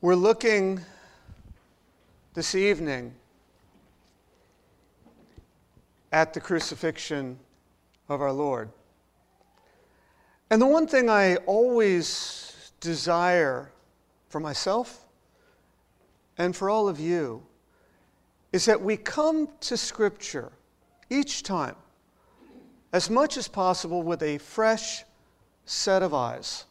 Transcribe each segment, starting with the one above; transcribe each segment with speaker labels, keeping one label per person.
Speaker 1: We're looking this evening at the crucifixion of our Lord. And the one thing I always desire for myself and for all of you is that we come to Scripture each time as much as possible with a fresh set of eyes.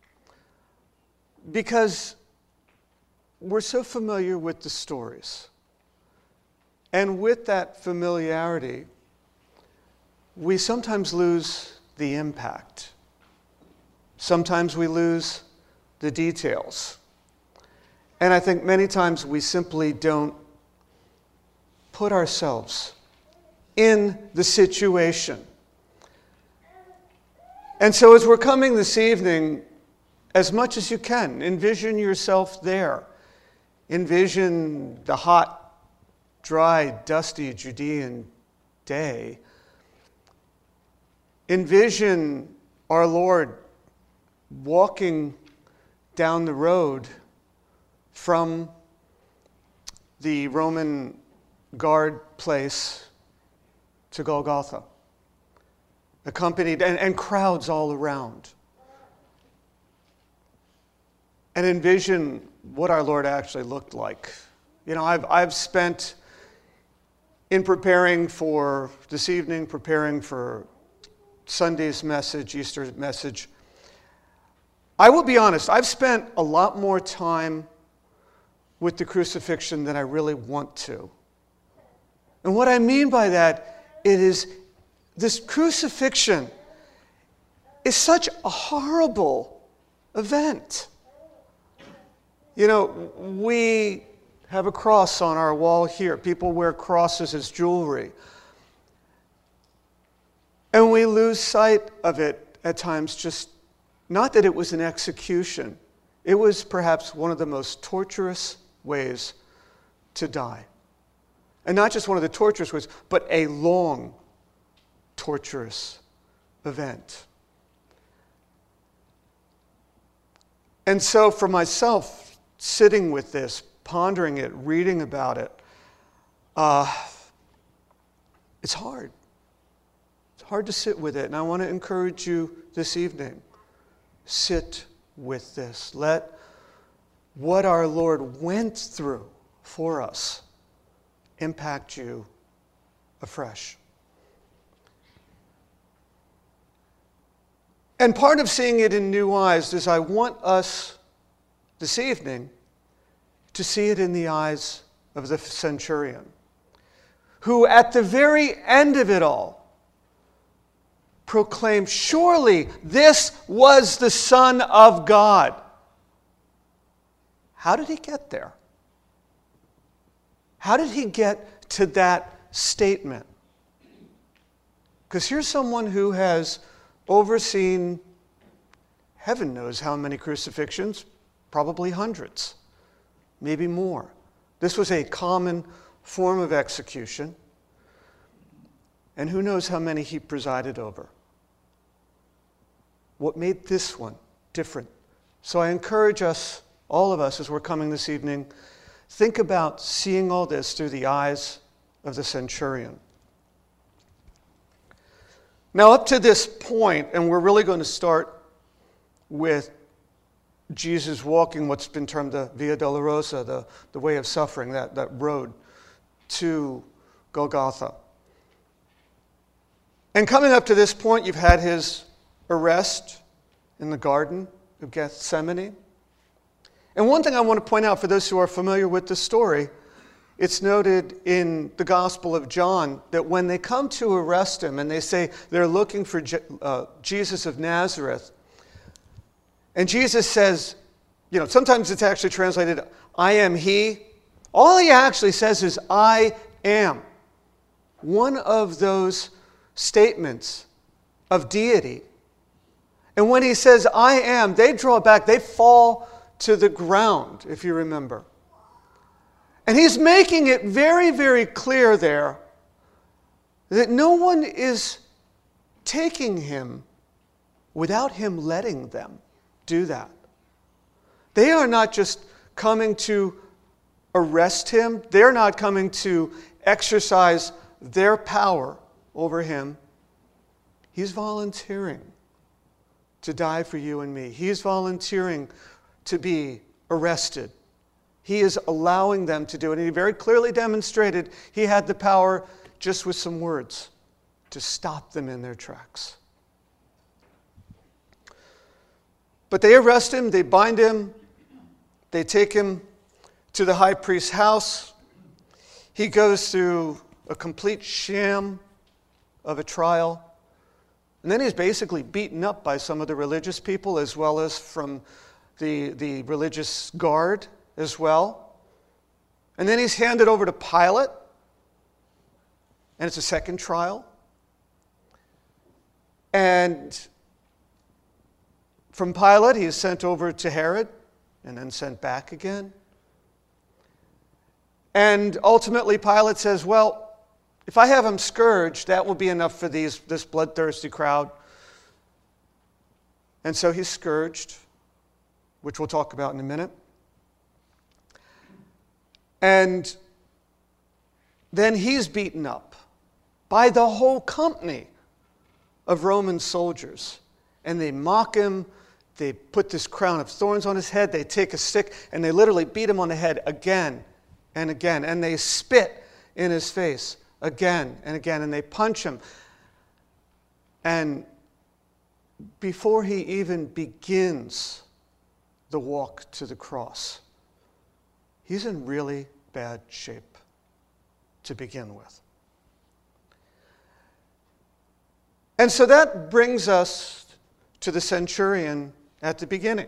Speaker 1: Because we're so familiar with the stories. And with that familiarity, we sometimes lose the impact. Sometimes we lose the details. And I think many times we simply don't put ourselves in the situation. And so as we're coming this evening, as much as you can, envision yourself there. Envision the hot, dry, dusty Judean day. Envision our Lord walking down the road from the Roman guard place to Golgotha, accompanied and crowds all around. And envision what our Lord actually looked like. You know, I've spent, in preparing for this evening, preparing for Sunday's message, Easter's message, I will be honest, I've spent a lot more time with the crucifixion than I really want to. And what I mean by that, it is this crucifixion is such a horrible event. You know, we have a cross on our wall here. People wear crosses as jewelry. And we lose sight of it at times, just not that it was an execution. It was perhaps one of the most torturous ways to die. And not just one of the torturous ways, but a long, torturous event. And so for myself, sitting with this, pondering it, reading about it, it's hard. It's hard to sit with it. And I want to encourage you this evening, sit with this. Let what our Lord went through for us impact you afresh. And part of seeing it in new eyes is I want us this evening to see it in the eyes of the centurion, who at the very end of it all proclaimed, surely this was the Son of God. How did he get there? How did he get to that statement? Because here's someone who has overseen heaven knows how many crucifixions, probably hundreds, maybe more. This was a common form of execution. And who knows how many he presided over. What made this one different? So I encourage us, all of us, as we're coming this evening, think about seeing all this through the eyes of the centurion. Now, up to this point, and we're really going to start with Jesus walking what's been termed the Via Dolorosa, the way of suffering, that road to Golgotha. And coming up to this point, you've had his arrest in the Garden of Gethsemane. And one thing I want to point out for those who are familiar with the story, it's noted in the Gospel of John that when they come to arrest him and they say they're looking for Jesus of Nazareth, and Jesus says, you know, sometimes it's actually translated, I am he. All he actually says is, I am. One of those statements of deity. And when he says, I am, they draw back, they fall to the ground, if you remember. And he's making it very, very clear there that no one is taking him without him letting them do that. They are not just coming to arrest him. They're not coming to exercise their power over him. He's volunteering to die for you and me. He's volunteering to be arrested. He is allowing them to do it. And he very clearly demonstrated he had the power just with some words to stop them in their tracks. But they arrest him, they bind him, they take him to the high priest's house. He goes through a complete sham of a trial. And then he's basically beaten up by some of the religious people as well as from the religious guard as well. And then he's handed over to Pilate. And it's a second trial. And from Pilate, he is sent over to Herod and then sent back again. And ultimately, Pilate says, well, if I have him scourged, that will be enough for this bloodthirsty crowd. And so he's scourged, which we'll talk about in a minute. And then he's beaten up by the whole company of Roman soldiers. And they mock him. They put this crown of thorns on his head. They take a stick and they literally beat him on the head again and again. And they spit in his face again and again. And they punch him. And before he even begins the walk to the cross, he's in really bad shape to begin with. And so that brings us to the centurion at the beginning.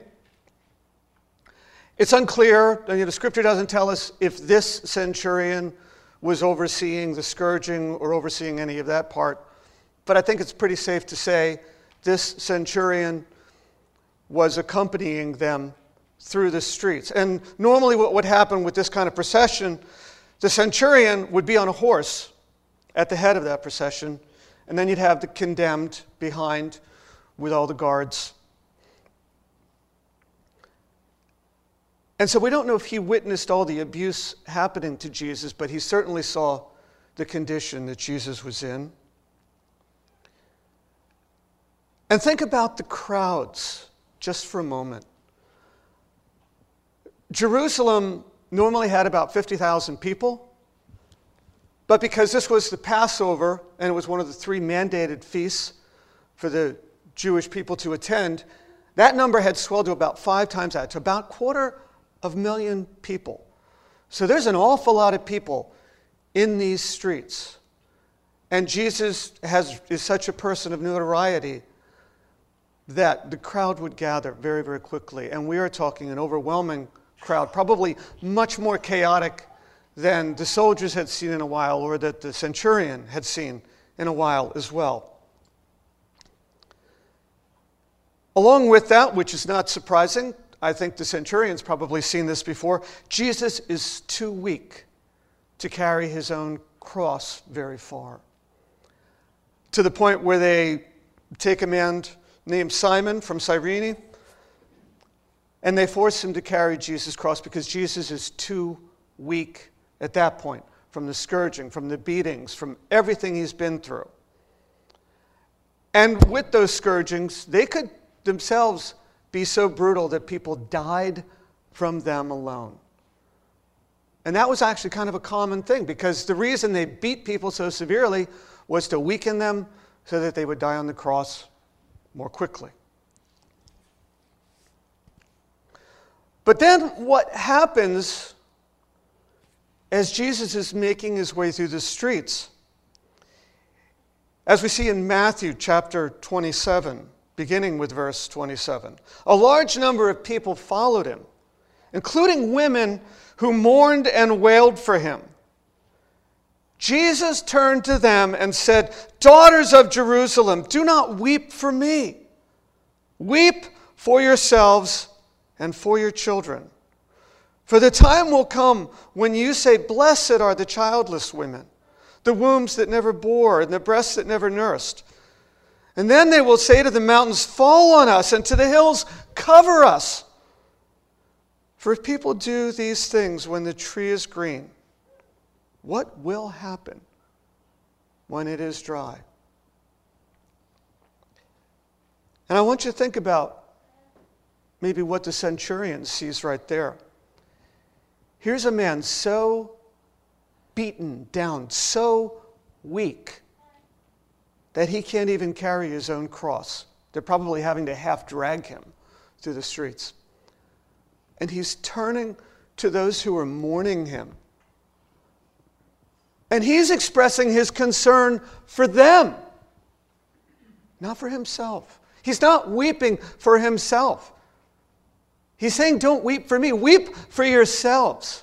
Speaker 1: It's unclear, the scripture doesn't tell us if this centurion was overseeing the scourging or overseeing any of that part, but I think it's pretty safe to say this centurion was accompanying them through the streets. And normally what would happen with this kind of procession, the centurion would be on a horse at the head of that procession, and then you'd have the condemned behind with all the guards. And so we don't know if he witnessed all the abuse happening to Jesus, but he certainly saw the condition that Jesus was in. And think about the crowds just for a moment. Jerusalem normally had about 50,000 people, but because this was the Passover and it was one of the 3 mandated feasts for the Jewish people to attend, that number had swelled to about 5 times that, to about 250,000 people. So there's an awful lot of people in these streets. And Jesus is such a person of notoriety that the crowd would gather very, very quickly. And we are talking an overwhelming crowd, probably much more chaotic than the soldiers had seen in a while or that the centurion had seen in a while as well. Along with that, which is not surprising, I think the centurion's probably seen this before, Jesus is too weak to carry his own cross very far. To the point where they take a man named Simon from Cyrene, and they force him to carry Jesus' cross because Jesus is too weak at that point from the scourging, from the beatings, from everything he's been through. And with those scourgings, they could themselves be so brutal that people died from them alone. And that was actually kind of a common thing because the reason they beat people so severely was to weaken them so that they would die on the cross more quickly. But then what happens as Jesus is making his way through the streets? As we see in Matthew chapter 27, beginning with verse 27, a large number of people followed him, including women who mourned and wailed for him. Jesus turned to them and said, "Daughters of Jerusalem, do not weep for me. Weep for yourselves and for your children. For the time will come when you say, 'Blessed are the childless women, the wombs that never bore, and the breasts that never nursed.' And then they will say to the mountains, 'Fall on us,' and to the hills, 'Cover us.' For if people do these things when the tree is green, what will happen when it is dry? And I want you to think about maybe what the centurion sees right there. Here's a man so beaten down, so weak, that he can't even carry his own cross. They're probably having to half drag him through the streets. And he's turning to those who are mourning him. And he's expressing his concern for them, not for himself. He's not weeping for himself. He's saying, don't weep for me, weep for yourselves.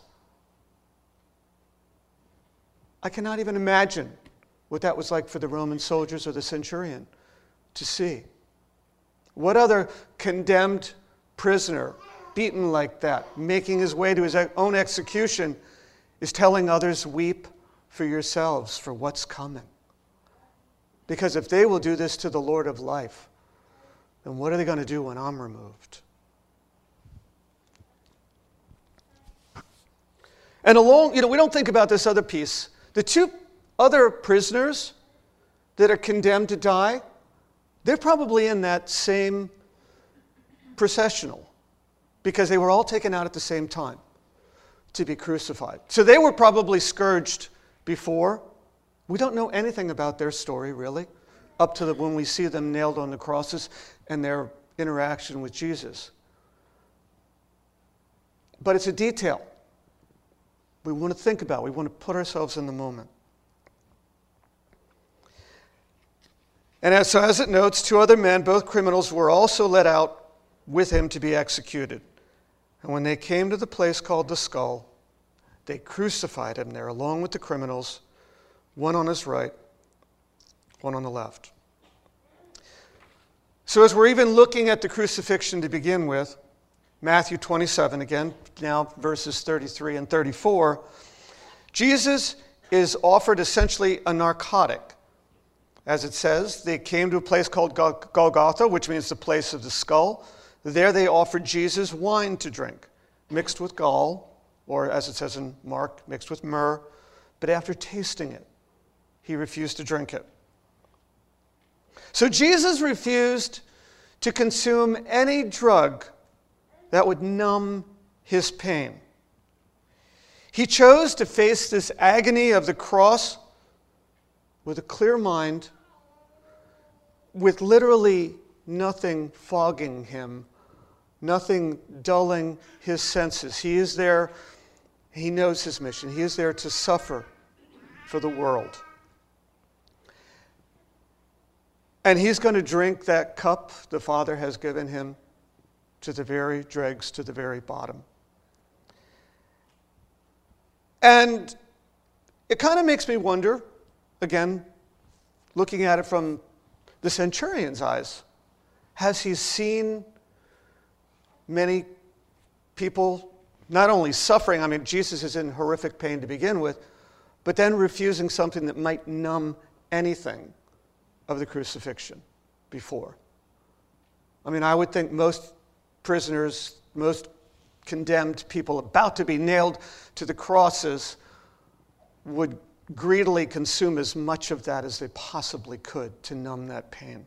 Speaker 1: I cannot even imagine what that was like for the Roman soldiers or the centurion to see. What other condemned prisoner, beaten like that, making his way to his own execution, is telling others, weep for yourselves for what's coming? Because if they will do this to the Lord of life, then what are they going to do when I'm removed? And along, we don't think about this other piece. The two other prisoners that are condemned to die, they're probably in that same processional because they were all taken out at the same time to be crucified. So they were probably scourged before. We don't know anything about their story, really, up to when we see them nailed on the crosses and their interaction with Jesus. But it's a detail we want to think about. We want to put ourselves in the moment. And as it notes, two other men, both criminals, were also led out with him to be executed. And when they came to the place called the Skull, they crucified him there along with the criminals, one on his right, one on the left. So as we're even looking at the crucifixion to begin with, Matthew 27 again, now verses 33 and 34, Jesus is offered essentially a narcotic. As it says, they came to a place called Golgotha, which means the place of the skull. There they offered Jesus wine to drink, mixed with gall, or as it says in Mark, mixed with myrrh. But after tasting it, he refused to drink it. So Jesus refused to consume any drug that would numb his pain. He chose to face this agony of the cross with a clear mind, with literally nothing fogging him, nothing dulling his senses. He is there, he knows his mission. He is there to suffer for the world. And he's going to drink that cup the Father has given him to the very dregs, to the very bottom. And it kind of makes me wonder, again, looking at it from the centurion's eyes, has he seen many people not only suffering, I mean, Jesus is in horrific pain to begin with, but then refusing something that might numb anything of the crucifixion before? I mean, I would think most prisoners, most condemned people about to be nailed to the crosses would greedily consume as much of that as they possibly could to numb that pain.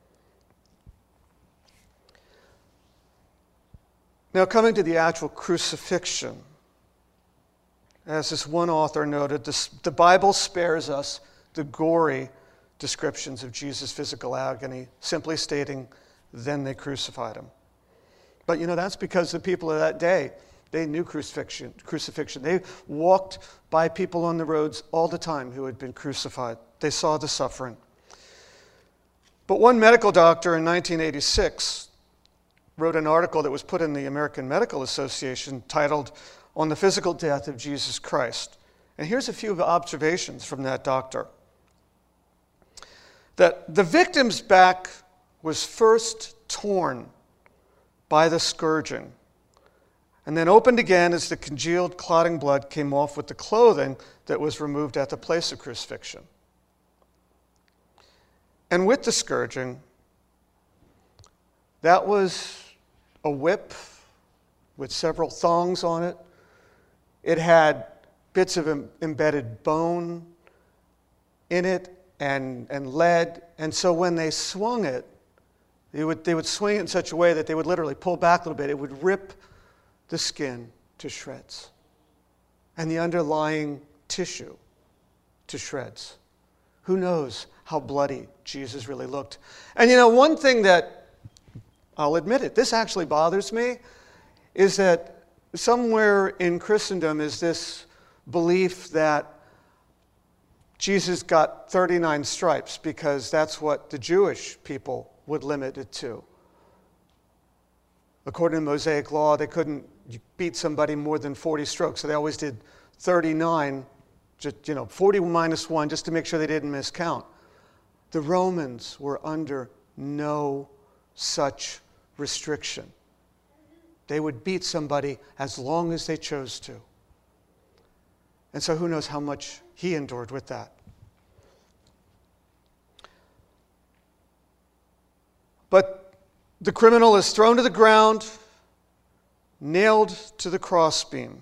Speaker 1: Now, coming to the actual crucifixion, as this one author noted, the Bible spares us the gory descriptions of Jesus' physical agony, simply stating, then they crucified him. But that's because the people of that day, they knew crucifixion. They walked by people on the roads all the time who had been crucified. They saw the suffering. But one medical doctor in 1986 wrote an article that was put in the American Medical Association titled, On the Physical Death of Jesus Christ. And here's a few observations from that doctor. That the victim's back was first torn by the scourging, and then opened again as the congealed, clotting blood came off with the clothing that was removed at the place of crucifixion. And with the scourging, that was a whip with several thongs on it. It had bits of embedded bone in it and lead. And so when they swung it, they would swing it in such a way that they would literally pull back a little bit. It would rip the skin to shreds and the underlying tissue to shreds. Who knows how bloody Jesus really looked? And one thing that, I'll admit it, this actually bothers me, is that somewhere in Christendom is this belief that Jesus got 39 stripes because that's what the Jewish people would limit it to. According to Mosaic law, they couldn't beat somebody more than 40 strokes, so they always did 39, 40 minus 1, just to make sure they didn't miscount. The Romans were under no such restriction. They would beat somebody as long as they chose to. And so who knows how much he endured with that. But the criminal is thrown to the ground, nailed to the crossbeam.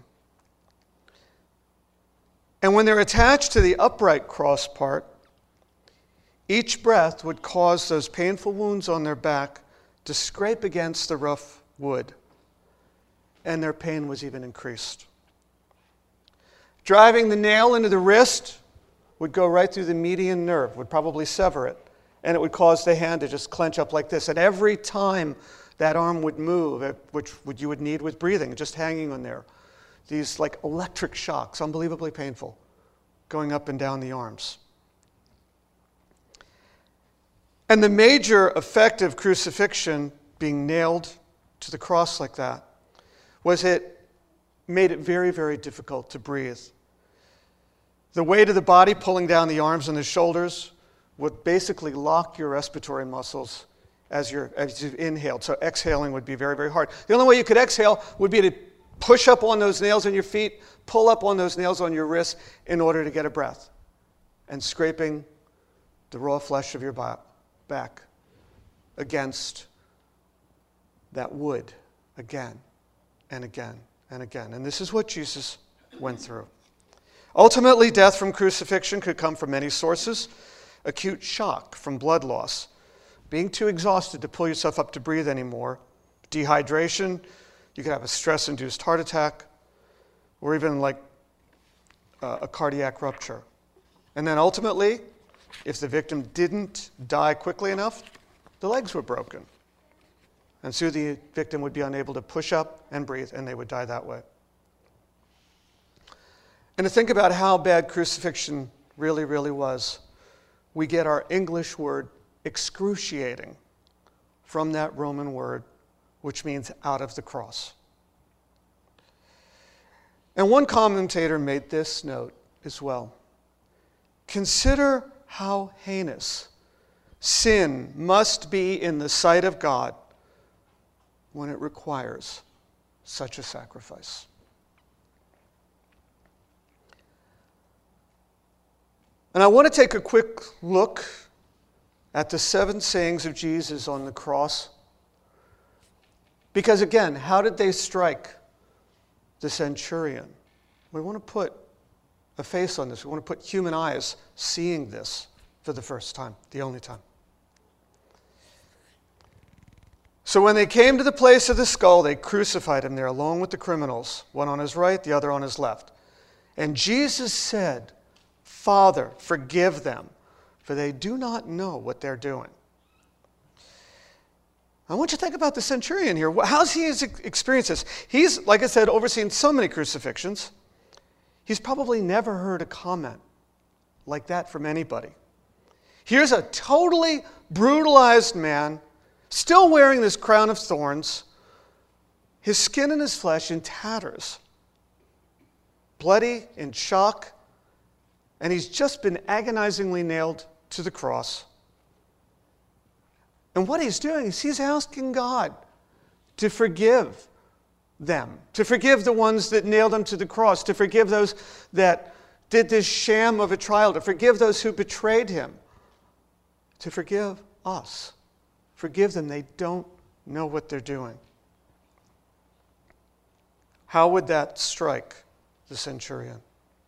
Speaker 1: And when they're attached to the upright cross part, each breath would cause those painful wounds on their back to scrape against the rough wood, and their pain was even increased. Driving the nail into the wrist would go right through the median nerve, would probably sever it, and it would cause the hand to just clench up like this. And every time that arm would move, which you would need with breathing, just hanging on there, these like electric shocks, unbelievably painful, going up and down the arms. And the major effect of crucifixion, being nailed to the cross like that, was it made it very, very difficult to breathe. The weight of the body pulling down the arms and the shoulders would basically lock your respiratory muscles as you inhaled. So exhaling would be very, very hard. The only way you could exhale would be to push up on those nails in your feet, pull up on those nails on your wrists in order to get a breath. And scraping the raw flesh of your back against that wood again and again and again. And this is what Jesus went through. Ultimately, death from crucifixion could come from many sources. Acute shock from blood loss, being too exhausted to pull yourself up to breathe anymore, dehydration, you could have a stress-induced heart attack, or even like a cardiac rupture. And then ultimately, if the victim didn't die quickly enough, the legs were broken. And so the victim would be unable to push up and breathe, and they would die that way. And to think about how bad crucifixion really, really was, we get our English word excruciating from that Roman word, which means out of the cross. And one commentator made this note as well. Consider how heinous sin must be in the sight of God when it requires such a sacrifice. And I want to take a quick look at the 7 sayings of Jesus on the cross. Because again, how did they strike the centurion? We want to put a face on this. We want to put human eyes seeing this for the first time, the only time. So when they came to the place of the skull, they crucified him there along with the criminals, one on his right, the other on his left. And Jesus said, Father, forgive them, for they do not know what they're doing. I want you to think about the centurion here. How's he experienced this? He's, like I said, overseen so many crucifixions. He's probably never heard a comment like that from anybody. Here's a totally brutalized man, still wearing this crown of thorns, his skin and his flesh in tatters, bloody, in shock, and he's just been agonizingly nailed to the cross. And what he's doing is he's asking God to forgive them, to forgive the ones that nailed him to the cross, to forgive those that did this sham of a trial, to forgive those who betrayed him, to forgive us. Forgive them. They don't know what they're doing. How would that strike the centurion?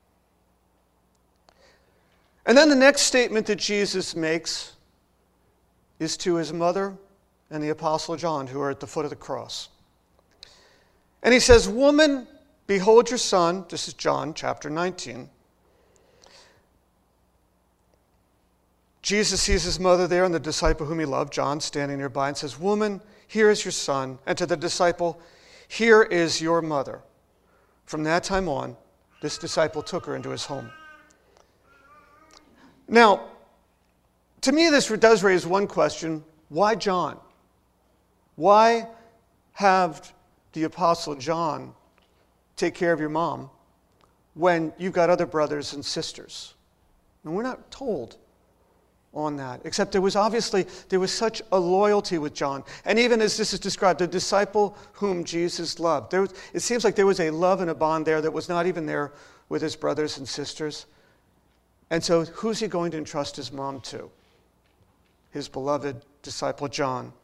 Speaker 1: And then the next statement that Jesus makes is to his mother and the Apostle John, who are at the foot of the cross. And he says, "Woman, behold your son." This is John chapter 19. Jesus sees his mother there and the disciple whom he loved, John, standing nearby, and says, "Woman, here is your son." And to the disciple, "Here is your mother." From that time on, this disciple took her into his home. Now, to me, this does raise one question. Why John? Why have the Apostle John take care of your mom when you've got other brothers and sisters? And we're not told on that, except there was such a loyalty with John. And even as this is described, the disciple whom Jesus loved. It seems like there was a love and a bond there that was not even there with his brothers and sisters. And so who's he going to entrust his mom to? His beloved disciple John.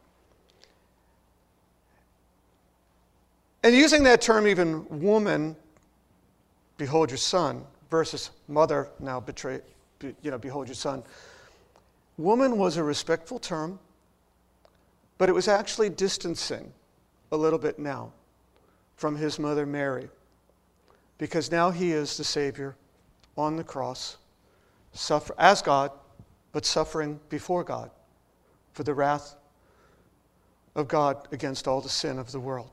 Speaker 1: And using that term even, woman, behold your son, versus mother, now behold your son. Woman was a respectful term, but it was actually distancing a little bit now from his mother Mary, because now he is the Savior on the cross, as God, but suffering before God for the wrath of God against all the sin of the world.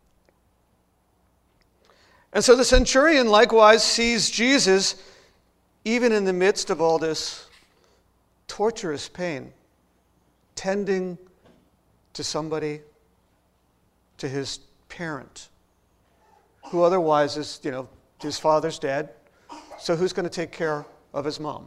Speaker 1: And so the centurion likewise sees Jesus even in the midst of all this torturous pain, tending to somebody, to his parent, who otherwise is, his father's dead, so who's going to take care of his mom?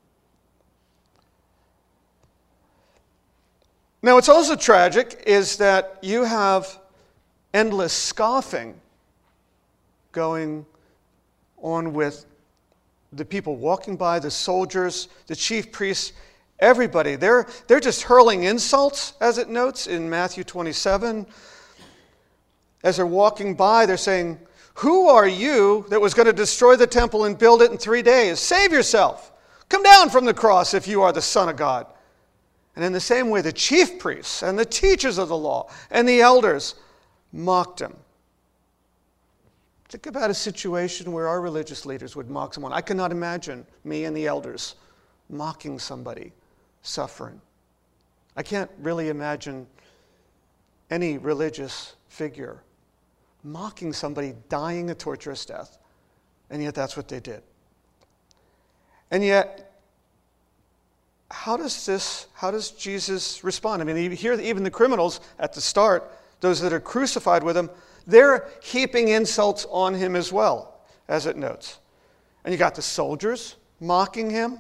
Speaker 1: Now, what's also tragic is that you have endless scoffing going on with the people walking by, the soldiers, the chief priests, everybody. They're just hurling insults, as it notes in Matthew 27. As they're walking by, they're saying, "Who are you that was going to destroy the temple and build it in 3 days? Save yourself. Come down from the cross if you are the Son of God." And in the same way, the chief priests and the teachers of the law and the elders mocked him. Think about a situation where our religious leaders would mock someone. I cannot imagine me and the elders mocking somebody suffering. I can't really imagine any religious figure mocking somebody dying a torturous death, and yet that's what they did. And yet, how does Jesus respond? I mean, here even the criminals at the start, those that are crucified with him, they're heaping insults on him as well, as it notes. And you got the soldiers mocking him.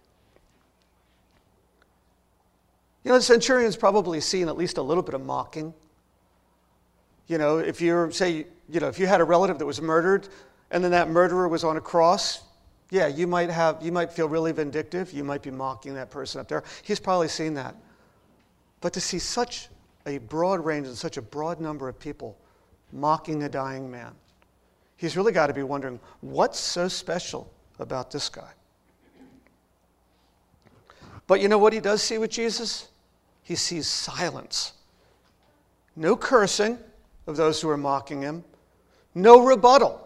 Speaker 1: The centurion's probably seen at least a little bit of mocking. If if you had a relative that was murdered and then that murderer was on a cross, yeah, you might feel really vindictive. You might be mocking that person up there. He's probably seen that. But to see such a broad range and such a broad number of people mocking a dying man, he's really got to be wondering, what's so special about this guy? But you know what he does see with Jesus? He sees silence. No cursing of those who are mocking him. No rebuttal.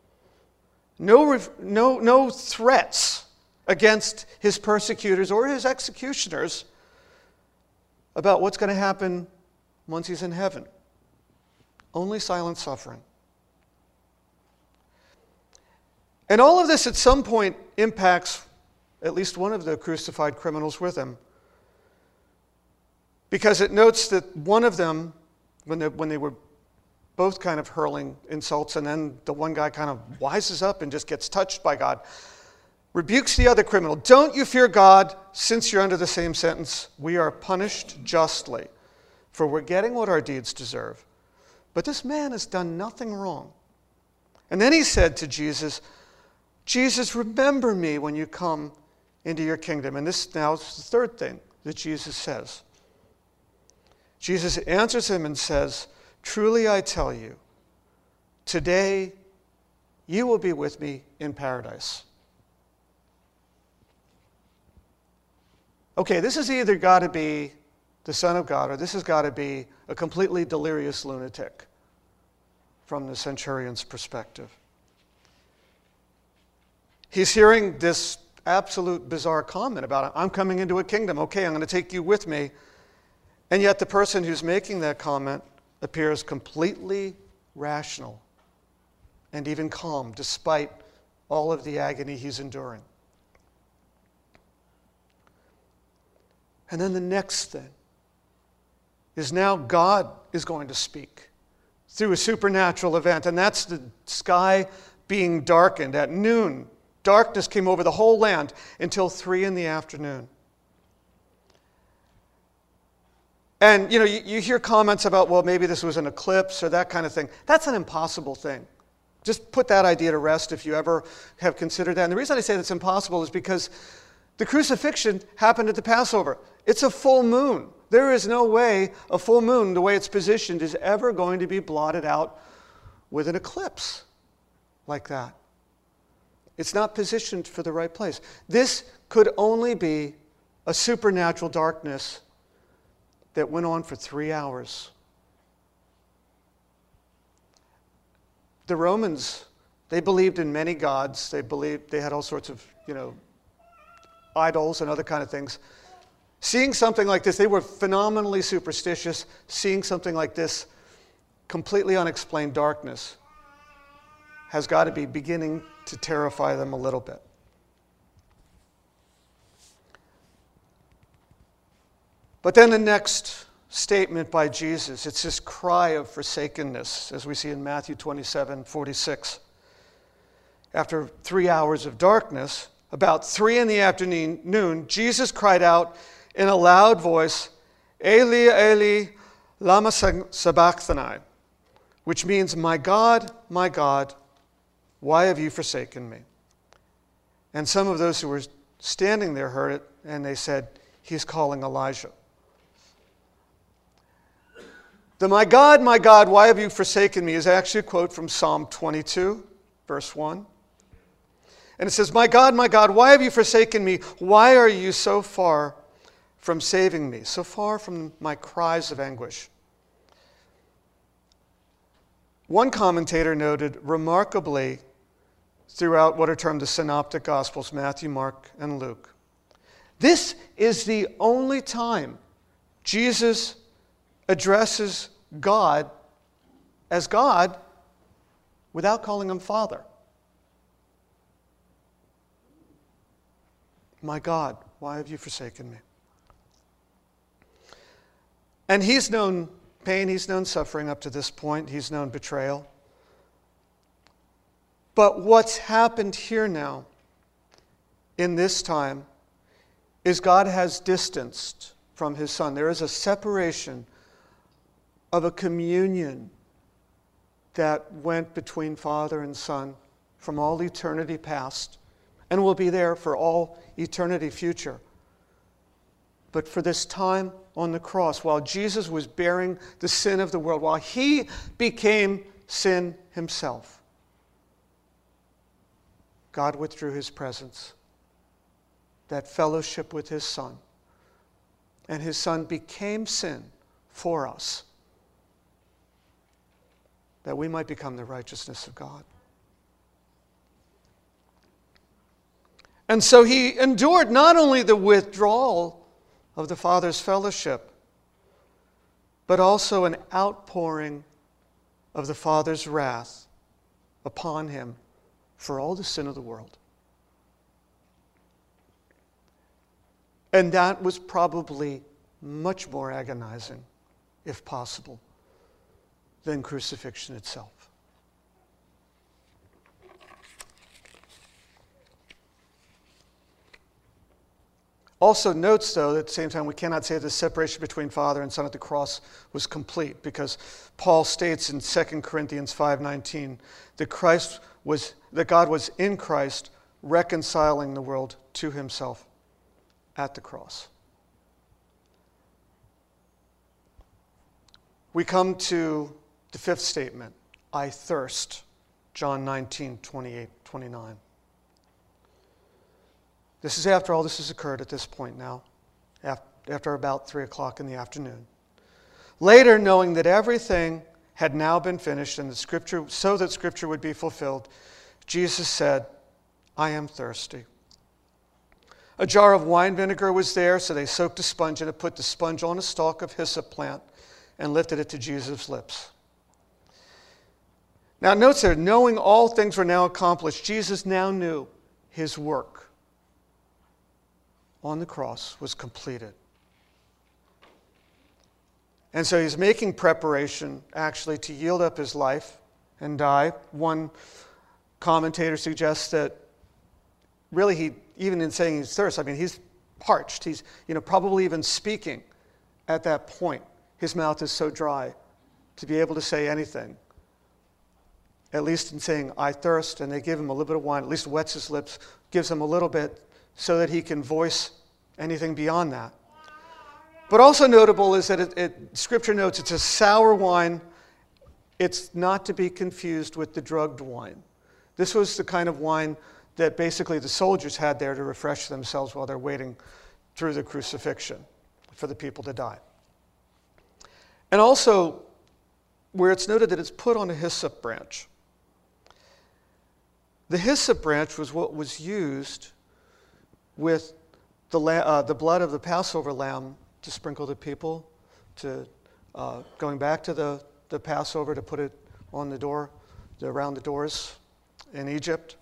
Speaker 1: No threats against his persecutors or his executioners about what's going to happen once he's in heaven. Only silent suffering. And all of this at some point impacts at least one of the crucified criminals with him. Because it notes that one of them, when they were both kind of hurling insults, and then the one guy kind of wises up and just gets touched by God, rebukes the other criminal. "Don't you fear God, since you're under the same sentence? We are punished justly, for we're getting what our deeds deserve. But this man has done nothing wrong." And then he said to Jesus, "Jesus, remember me when you come into your kingdom." And this now is the third thing that Jesus says. Jesus answers him and says, "Truly I tell you, today you will be with me in paradise. Okay, this has either got to be the Son of God, or this has got to be a completely delirious lunatic from the centurion's perspective. He's hearing this absolute bizarre comment about, I'm coming into a kingdom. Okay, I'm going to take you with me. And yet the person who's making that comment appears completely rational and even calm, despite all of the agony he's enduring. And then the next thing is now God is going to speak through a supernatural event, and that's the sky being darkened at noon. Darkness came over the whole land until 3 p.m. And, you hear comments about, well, maybe this was an eclipse or that kind of thing. That's an impossible thing. Just put that idea to rest if you ever have considered that. And the reason I say that's impossible is because the crucifixion happened at the Passover. It's a full moon. There is no way a full moon, the way it's positioned, is ever going to be blotted out with an eclipse like that. It's not positioned for the right place. This could only be a supernatural darkness that went on for 3 hours. The Romans, they believed in many gods. They had all sorts of, idols and other kind of things. Seeing something like this, they were phenomenally superstitious. Seeing something like this, completely unexplained darkness, has got to be beginning to terrify them a little bit. But then the next statement by Jesus, it's this cry of forsakenness, as we see in Matthew 27:46. After 3 hours of darkness, about 3 p.m, Jesus cried out in a loud voice, Eli, Eli, lama sabachthani, which means, my God, why have you forsaken me? And some of those who were standing there heard it, and they said, he's calling Elijah. The my God, why have you forsaken me is actually a quote from Psalm 22, verse 1. And it says, my God, why have you forsaken me? Why are you so far from saving me, so far from my cries of anguish? One commentator noted, remarkably, throughout what are termed the Synoptic Gospels, Matthew, Mark, and Luke, this is the only time Jesus addresses God as God without calling him Father. My God, why have you forsaken me? And he's known pain, he's known suffering up to this point, he's known betrayal. But what's happened here now, in this time, is God has distanced from his Son. There is a separation of a communion that went between Father and Son from all eternity past and will be there for all eternity future. But for this time on the cross, while Jesus was bearing the sin of the world, while he became sin himself, God withdrew his presence, that fellowship with his Son, and his Son became sin for us, that we might become the righteousness of God. And so he endured not only the withdrawal of the Father's fellowship, but also an outpouring of the Father's wrath upon him for all the sin of the world. And that was probably much more agonizing, if possible, than crucifixion itself. Also notes, though, that at the same time we cannot say the separation between Father and Son at the cross was complete, because Paul states in 2 Corinthians 5:19 that God was in Christ reconciling the world to himself at the cross. We come to the fifth statement, I thirst. John 19, 28, 29. This is after all this has occurred at this point now, after about 3 o'clock in the afternoon. Later, knowing that everything had now been finished and so that Scripture would be fulfilled, Jesus said, I am thirsty. A jar of wine vinegar was there, so they soaked a sponge in it, put the sponge on a stalk of hyssop plant, and lifted it to Jesus' lips. Now, notice there, knowing all things were now accomplished, Jesus now knew his work on the cross was completed. And so he's making preparation, actually, to yield up his life and die. One commentator suggests that really even in saying he's thirsty, he's parched. He's probably even speaking at that point. His mouth is so dry to be able to say anything. At least in saying, I thirst, and they give him a little bit of wine, at least wets his lips, gives him a little bit so that he can voice anything beyond that. But also notable is that Scripture notes it's a sour wine. It's not to be confused with the drugged wine. This was the kind of wine that basically the soldiers had there to refresh themselves while they're waiting through the crucifixion for the people to die. And also, where it's noted that it's put on a hyssop branch. The hyssop branch was what was used with the blood of the Passover lamb to sprinkle the people, going back to the Passover to put it on the door, around the doors in Egypt.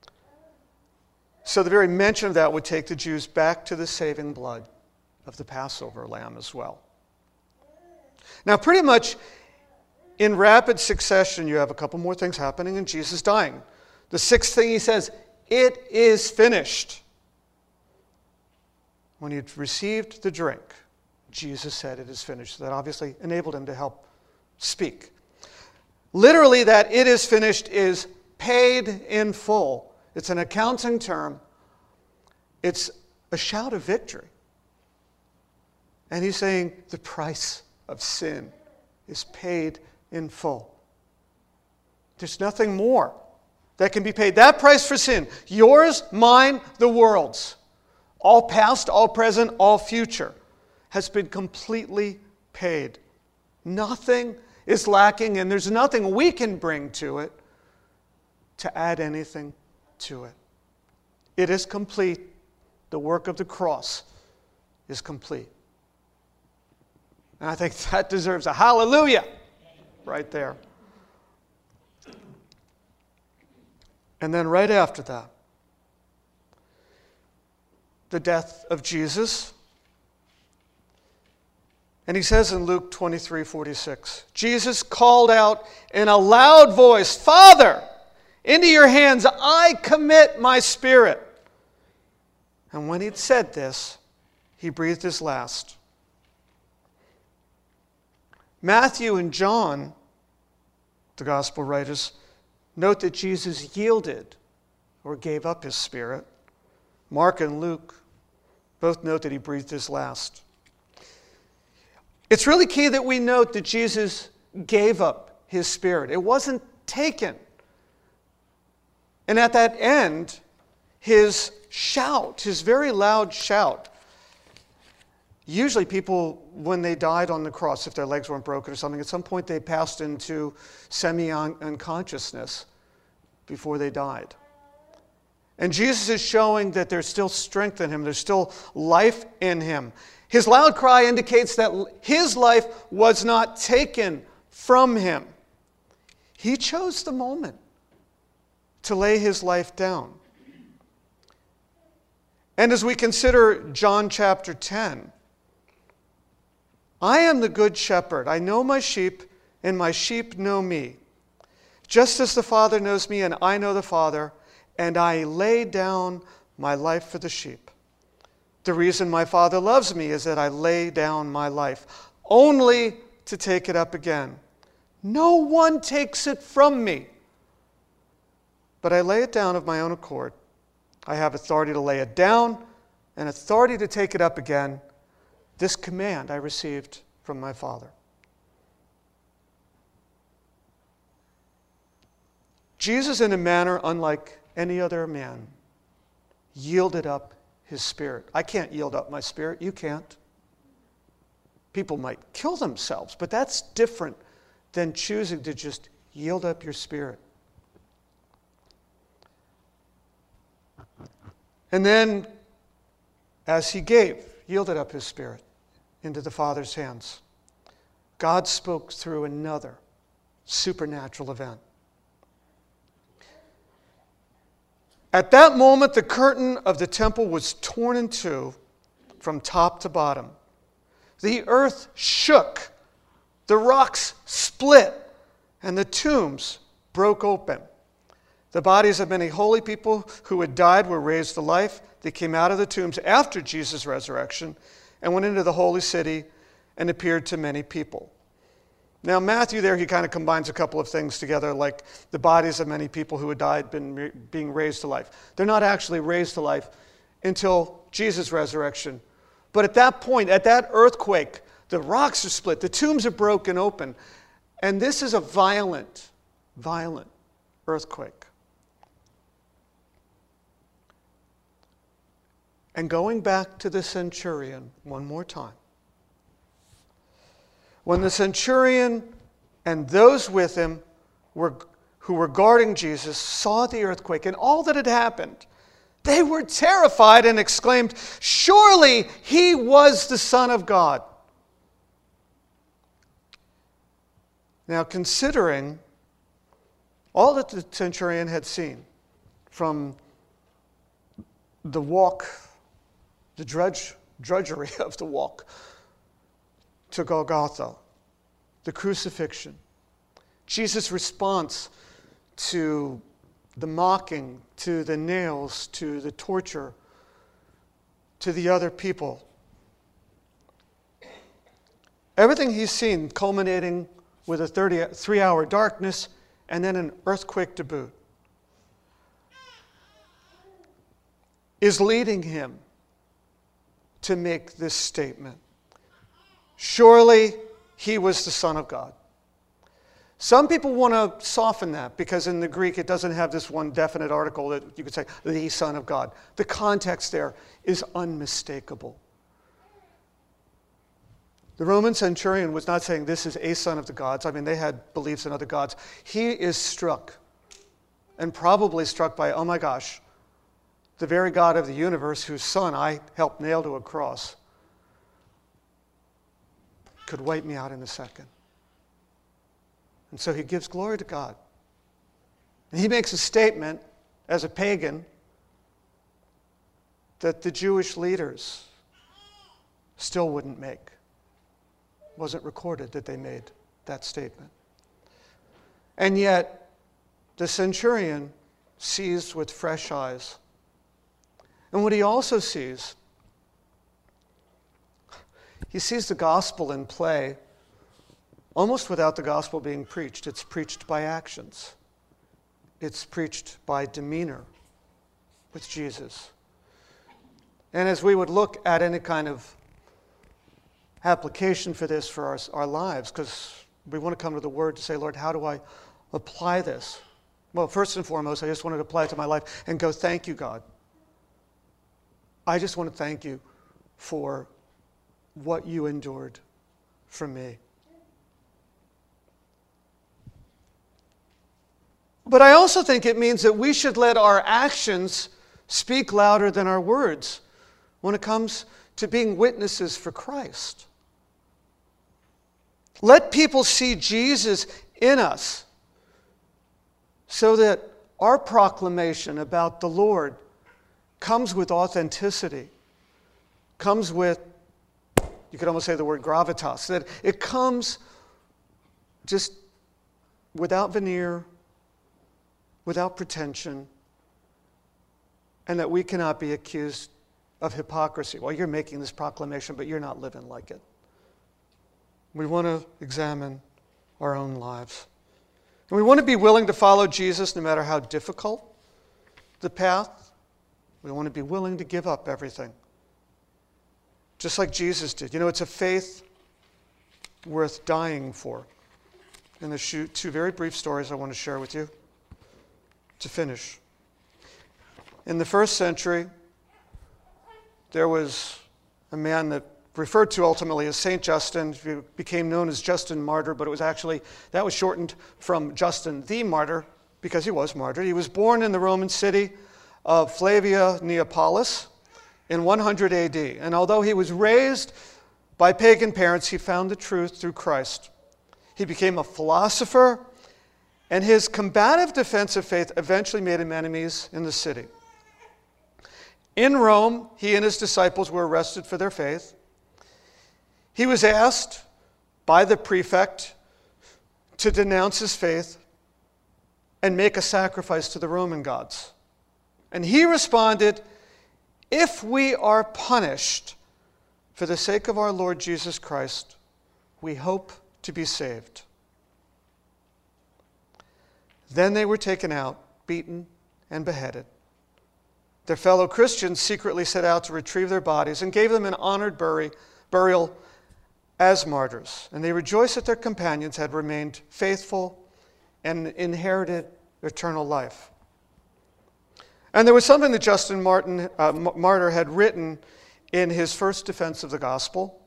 Speaker 1: So the very mention of that would take the Jews back to the saving blood of the Passover lamb as well. Now, pretty much in rapid succession, you have a couple more things happening and Jesus dying. The sixth thing he says, it is finished. When he had received the drink, Jesus said, it is finished. That obviously enabled him to help speak. Literally, that it is finished is paid in full. It's an accounting term. It's a shout of victory. And he's saying the price of sin is paid in full. There's nothing more that can be paid. That price for sin, yours, mine, the world's, all past, all present, all future, has been completely paid. Nothing is lacking, and there's nothing we can bring to it to add anything to it. It is complete. The work of the cross is complete. And I think that deserves a hallelujah right there. And then right after that, the death of Jesus. And he says in Luke 23:46, Jesus called out in a loud voice, Father, into your hands I commit my spirit. And when he'd said this, he breathed his last. Matthew and John, the gospel writers, note that Jesus yielded or gave up his spirit. Mark and Luke both note that he breathed his last. It's really key that we note that Jesus gave up his spirit. It wasn't taken. And at that end, his shout, his very loud shout, usually people, when they died on the cross, if their legs weren't broken or something, at some point they passed into semi-unconsciousness before they died. And Jesus is showing that there's still strength in him. There's still life in him. His loud cry indicates that his life was not taken from him. He chose the moment to lay his life down. And as we consider John chapter 10, I am the good shepherd. I know my sheep, and my sheep know me. Just as the Father knows me, and I know the Father, and I lay down my life for the sheep. The reason my Father loves me is that I lay down my life, only to take it up again. No one takes it from me, but I lay it down of my own accord. I have authority to lay it down and authority to take it up again. This command I received from my Father. Jesus, in a manner unlike any other man, yielded up his spirit. I can't yield up my spirit. You can't. People might kill themselves, but that's different than choosing to just yield up your spirit. And then, as he yielded up his spirit into the Father's hands, God spoke through another supernatural event. At that moment, the curtain of the temple was torn in two from top to bottom. The earth shook, the rocks split, and the tombs broke open. The bodies of many holy people who had died were raised to life. They came out of the tombs after Jesus' resurrection and went into the holy city and appeared to many people. Now, Matthew there, he kind of combines a couple of things together, like the bodies of many people who had died being raised to life. They're not actually raised to life until Jesus' resurrection. But at that point, at that earthquake, the rocks are split, the tombs are broken open. And this is a violent, violent earthquake. And going back to the centurion one more time. When the centurion and those with him who were guarding Jesus saw the earthquake and all that had happened, they were terrified and exclaimed, "Surely he was the Son of God." Now, considering all that the centurion had seen from the walk, the drudgery of the walk to Golgotha, the crucifixion, Jesus' response to the mocking, to the nails, to the torture, to the other people. Everything he's seen culminating with a 3-hour darkness and then an earthquake to boot is leading him to make this statement. Surely he was the Son of God. Some people want to soften that because in the Greek it doesn't have this one definite article that you could say, the Son of God. The context there is unmistakable. The Roman centurion was not saying this is a son of the gods. I mean, they had beliefs in other gods. He is struck, and probably struck by, oh my gosh, the very God of the universe whose son I helped nail to a cross could wipe me out in a second. And so he gives glory to God. And he makes a statement as a pagan that the Jewish leaders still wouldn't make. It wasn't recorded that they made that statement. And yet, the centurion sees with fresh eyes. And what he also sees, he sees the gospel in play almost without the gospel being preached. It's preached by actions. It's preached by demeanor with Jesus. And as we would look at any kind of application for this for our lives, because we want to come to the Word to say, Lord, how do I apply this? Well, first and foremost, I just want to apply it to my life and go, thank you, God. I just want to thank you for what you endured for me. But I also think it means that we should let our actions speak louder than our words when it comes to being witnesses for Christ. Let people see Jesus in us so that our proclamation about the Lord comes with authenticity, comes with, you could almost say the word gravitas, that it comes just without veneer, without pretension, and that we cannot be accused of hypocrisy. Well, you're making this proclamation, but you're not living like it. We want to examine our own lives. And we want to be willing to follow Jesus no matter how difficult the path. We want to be willing to give up everything. Just like Jesus did. You know, it's a faith worth dying for. And there's two very brief stories I want to share with you. to finish. In the first century, there was a man that referred to ultimately as Saint Justin, who became known as Justin Martyr, but that was shortened from Justin the Martyr, because he was martyred. He was born in the Roman city of Flavia Neapolis in 100 AD. And although he was raised by pagan parents, he found the truth through Christ. He became a philosopher, and his combative defense of faith eventually made him enemies in the city. In Rome, he and his disciples were arrested for their faith. He was asked by the prefect to denounce his faith and make a sacrifice to the Roman gods. And he responded, "If we are punished for the sake of our Lord Jesus Christ, we hope to be saved." Then they were taken out, beaten, and beheaded. Their fellow Christians secretly set out to retrieve their bodies and gave them an honored burial as martyrs. And they rejoiced that their companions had remained faithful and inherited eternal life. And there was something that Justin Martyr had written in his first defense of the gospel.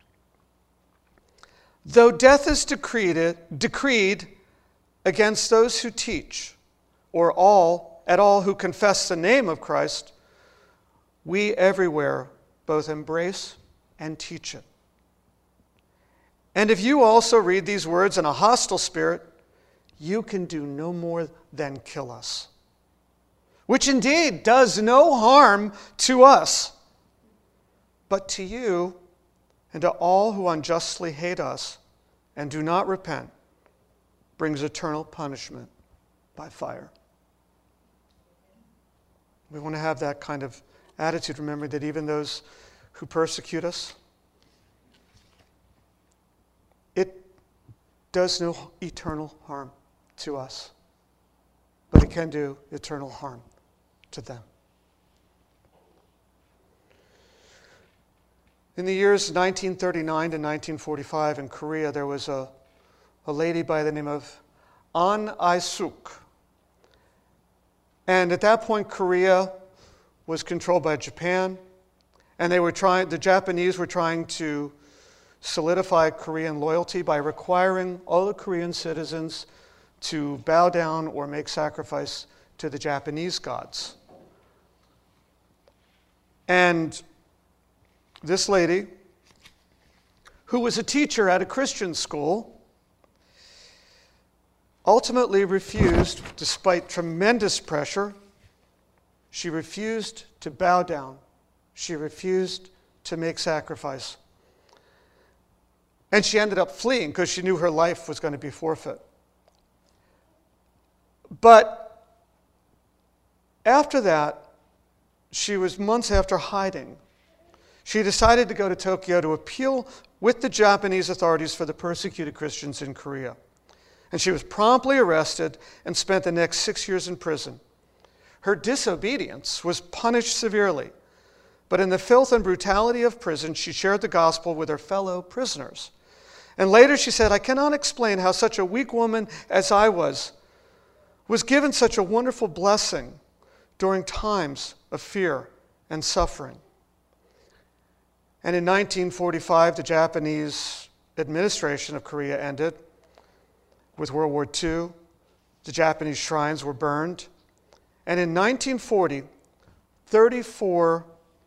Speaker 1: "Though death is decreed against those who teach, or at all who confess the name of Christ, we everywhere both embrace and teach it. And if you also read these words in a hostile spirit, you can do no more than kill us. Which indeed does no harm to us, but to you and to all who unjustly hate us and do not repent, brings eternal punishment by fire." We want to have that kind of attitude. Remember that even those who persecute us, it does no eternal harm to us, but it can do eternal harm to them. In the years 1939 to 1945 in Korea, there was a lady by the name of An I-suk. And at that point, Korea was controlled by Japan, and the Japanese were trying to solidify Korean loyalty by requiring all the Korean citizens to bow down or make sacrifice to the Japanese gods. And this lady, who was a teacher at a Christian school, ultimately refused, despite tremendous pressure, she refused to bow down. She refused to make sacrifice. And she ended up fleeing because she knew her life was going to be forfeit. But after that, she was months after hiding. She decided to go to Tokyo to appeal with the Japanese authorities for the persecuted Christians in Korea. And she was promptly arrested and spent the next 6 years in prison. Her disobedience was punished severely, but in the filth and brutality of prison, she shared the gospel with her fellow prisoners. And later she said, "I cannot explain how such a weak woman as I was given such a wonderful blessing during times of fear and suffering." And in 1945, the Japanese administration of Korea ended. With World War II, the Japanese shrines were burned. And in 1940, 34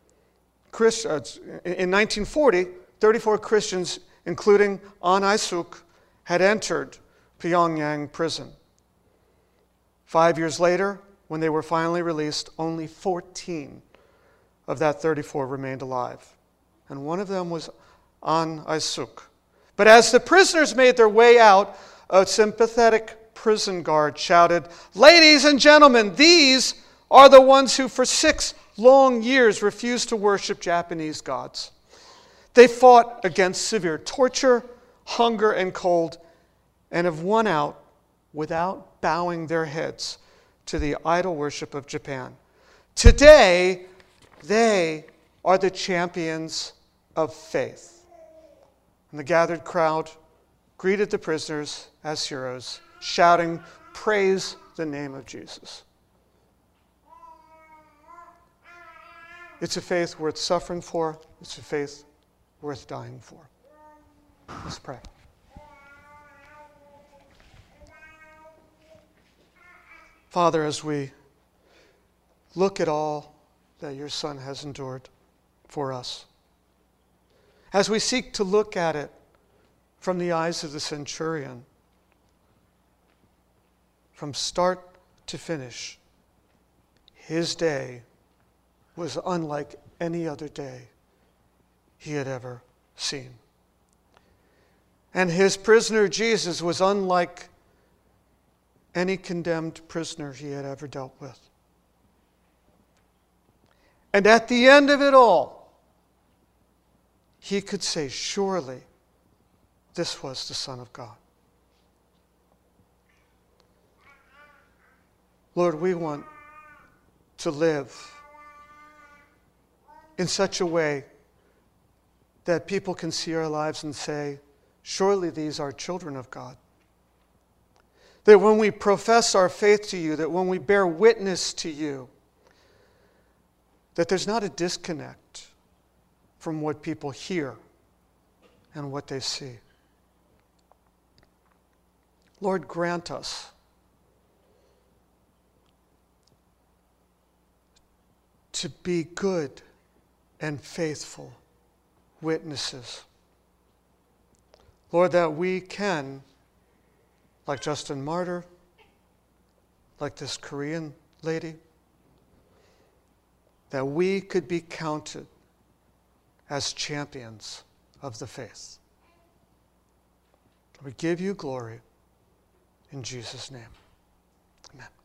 Speaker 1: Christians, including An I-suk, had entered Pyongyang prison. 5 years later, when they were finally released, only 14 of that 34 remained alive. And one of them was An I-suk. But as the prisoners made their way out, a sympathetic prison guard shouted, "Ladies and gentlemen, these are the ones who for 6 long years refused to worship Japanese gods. They fought against severe torture, hunger, and cold, and have won out without bowing their heads to the idol worship of Japan. Today, they are the champions of faith." And the gathered crowd greeted the prisoners as heroes, shouting, "Praise the name of Jesus." It's a faith worth suffering for. It's a faith worth dying for. Let's pray. Father, as we look at all that your Son has endured for us, as we seek to look at it from the eyes of the centurion, from start to finish, his day was unlike any other day he had ever seen. And his prisoner, Jesus, was unlike any condemned prisoner he had ever dealt with. And at the end of it all, he could say, surely this was the Son of God. Lord, we want to live in such a way that people can see our lives and say, surely these are children of God. That when we profess our faith to you, that when we bear witness to you, that there's not a disconnect from what people hear and what they see. Lord, grant us to be good and faithful witnesses. Lord, that we can, like Justin Martyr, like this Korean lady, that we could be counted as champions of the faith. We give you glory in Jesus' name. Amen.